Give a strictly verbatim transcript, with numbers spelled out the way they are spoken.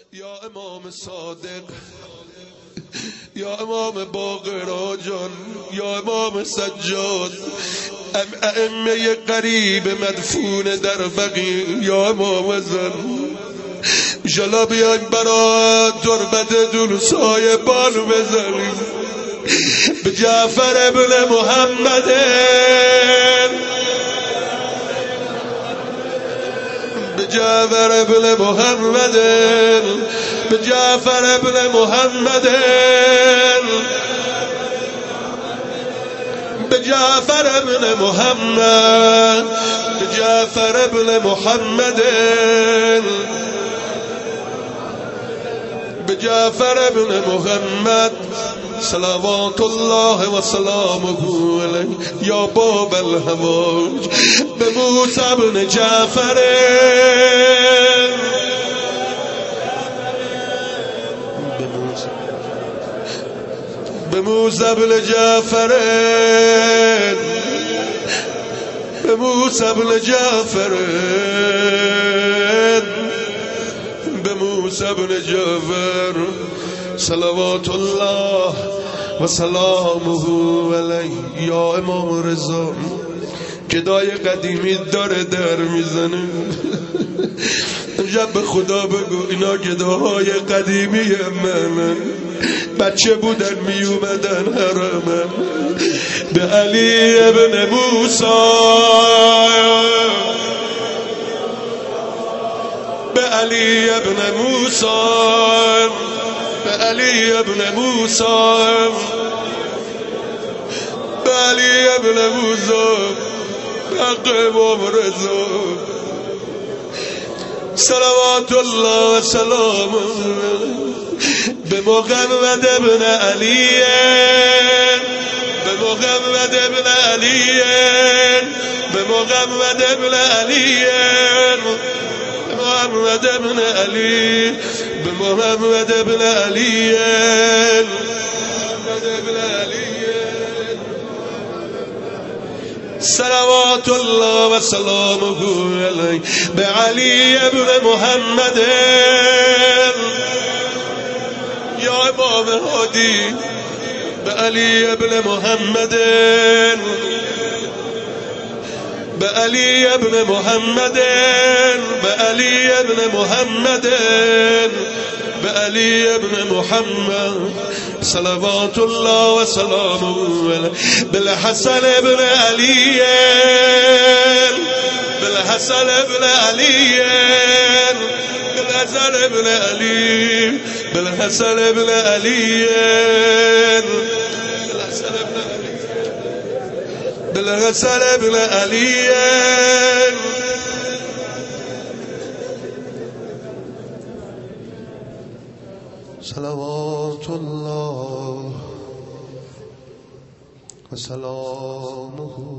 یا امام صادق، یا امام باقر جان، یا امام سجاد، ائمه قریب مدفون در بقیع، یا امام زن، انشالله بیایم برای تربت دلسای بال بزنیم به جعفر ابن محمد، به جعفر ابن محمد، به جعفر ابن محمد، به جعفر ابن محمد، به جعفر ابن محمد، به جعفر ابن محمد صلوات الله و سلامه علیه یا باب الهوای، به موسی ابن جعفر، به موسی ابن جعفر، به موسی ابن جعفر، به موسی ابن جعفر صلوات الله و سلامه علیه یا امام رضا. گدای قدیمی داره در میزنه، شب به خدا بگو اینا گداهای قدیمی من، بچه بودن می اومدن حرمم، به علی ابن موسی، به علی ابن موسی، به علی ابن موسی، به علی ابن موسی، حق امام رضا صلوات الله و سلامه، به محمد ابن علی، به محمد ابن علی، به محمد ابن علی، محمد ابن علی، به محمد ابن علی، محمد ابن علی صلوات الله و سلامه علیه، به علی ابن محمد یا امام هادی، به علی ابن محمد، به علی ابن محمد، به علی ابن محمد، به علی ابن محمد صلوات الله و سلامه علیه، بالحسن ابن علی، بالحسن ابن علی، بالحسن ابن علی، بالحسن ابن علی، بالحسن ابن علی، صلوات الله و سلامه